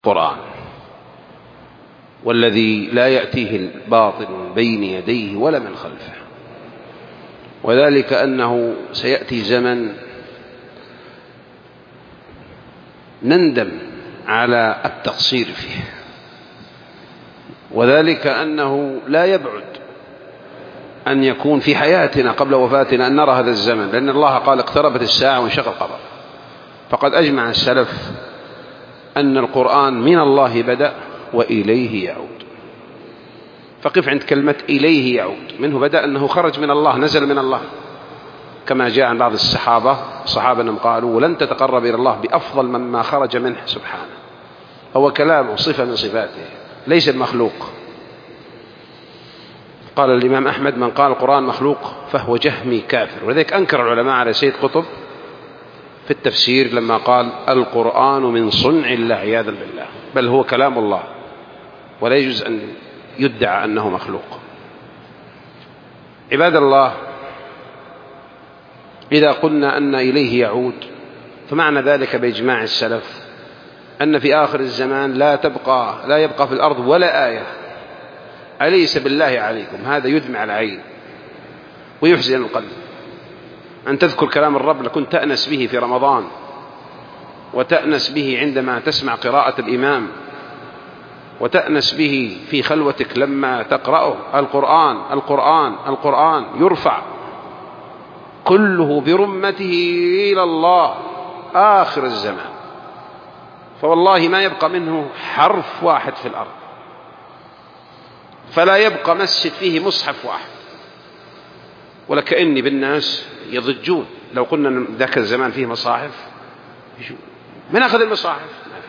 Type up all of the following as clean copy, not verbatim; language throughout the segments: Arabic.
القرآن والذي لا يأتيه الباطل من بين يديه ولا من خلفه، وذلك أنه سيأتي زمن نندم على التقصير فيه، وذلك أنه لا يبعد أن يكون في حياتنا قبل وفاتنا أن نرى هذا الزمن، لأن الله قال اقتربت الساعة وانشق القمر. فقد أجمع السلف أن القرآن من الله بدأ وإليه يعود. فقف عند كلمة إليه يعود، منه بدأ أنه خرج من الله، نزل من الله، كما جاء عن بعض الصحابة أنهم قالوا ولن تتقرب إلى الله بأفضل مما خرج منه سبحانه. هو كلامه صفة من صفاته ليس المخلوق. قال الإمام أحمد من قال القرآن مخلوق فهو جهمي كافر، ولذلك أنكر العلماء على سيد قطب في التفسير لما قال القرآن من صنع الله عياذا بالله، بل هو كلام الله ولا يجوز أن يدعى أنه مخلوق. عباد الله، إذا قلنا أن إليه يعود فمعنى ذلك بإجماع السلف أن في آخر الزمان لا يبقى في الأرض ولا آية أليس بالله عليكم. هذا يدمع العين ويحزن القلب أن تذكر كلام الرب لكنت تأنس به في رمضان، وتأنس به عندما تسمع قراءة الإمام، وتأنس به في خلوتك لما تقرأه. القرآن القرآن القرآن يرفع كله برمته إلى الله آخر الزمان، فوالله ما يبقى منه حرف واحد في الأرض، فلا يبقى مسجد فيه مصحف واحد. ولكأني بالناس يضجون لو قلنا ذاك الزمان فيه مصاحف، من أخذ المصاحف؟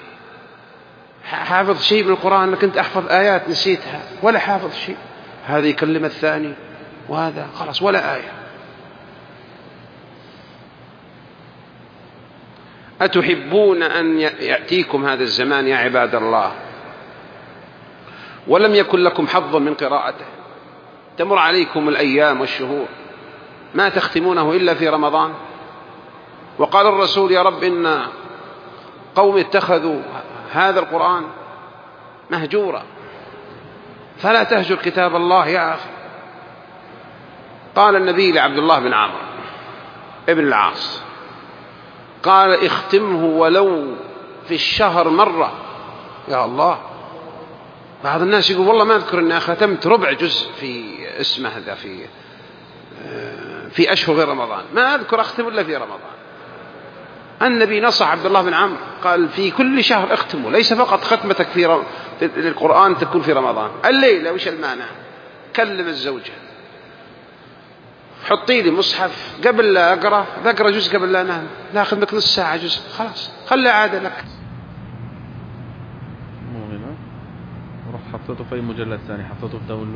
حافظ شيء من القرآن؟ أنا كنت أحفظ آيات نسيتها، ولا حافظ شيء. هذا يكلم الثاني وهذا خلاص ولا آية. أتحبون أن يأتيكم هذا الزمان يا عباد الله ولم يكن لكم حظ من قراءته؟ تمر عليكم الأيام والشهور ما تختمونه إلا في رمضان. وقال الرسول يا رب إن قوم اتخذوا هذا القرآن مهجورا فلا تهجر كتاب الله يا أخي. قال النبي لعبد الله بن عمرو ابن العاص قال اختمه ولو في الشهر مرة. يا الله، بعض الناس يقول والله ما أذكر أني ختمت ربع جزء في اسمه هذا في أشهر غير رمضان، ما أذكر أختم إلا في رمضان. النبي نصح عبد الله بن عمرو قال في كل شهر اختمه، ليس فقط ختمتك في القرآن تكون في رمضان. الليلة وش المانع؟ كلم الزوجة حطي لي مصحف قبل لا أقرأ جزء قبل لا أنام، ناخذ لك نص ساعة جزء، خلاص خلي عادة لك. مو هنا، رح حطيته في مجلد ثاني، حطيته في داونلود.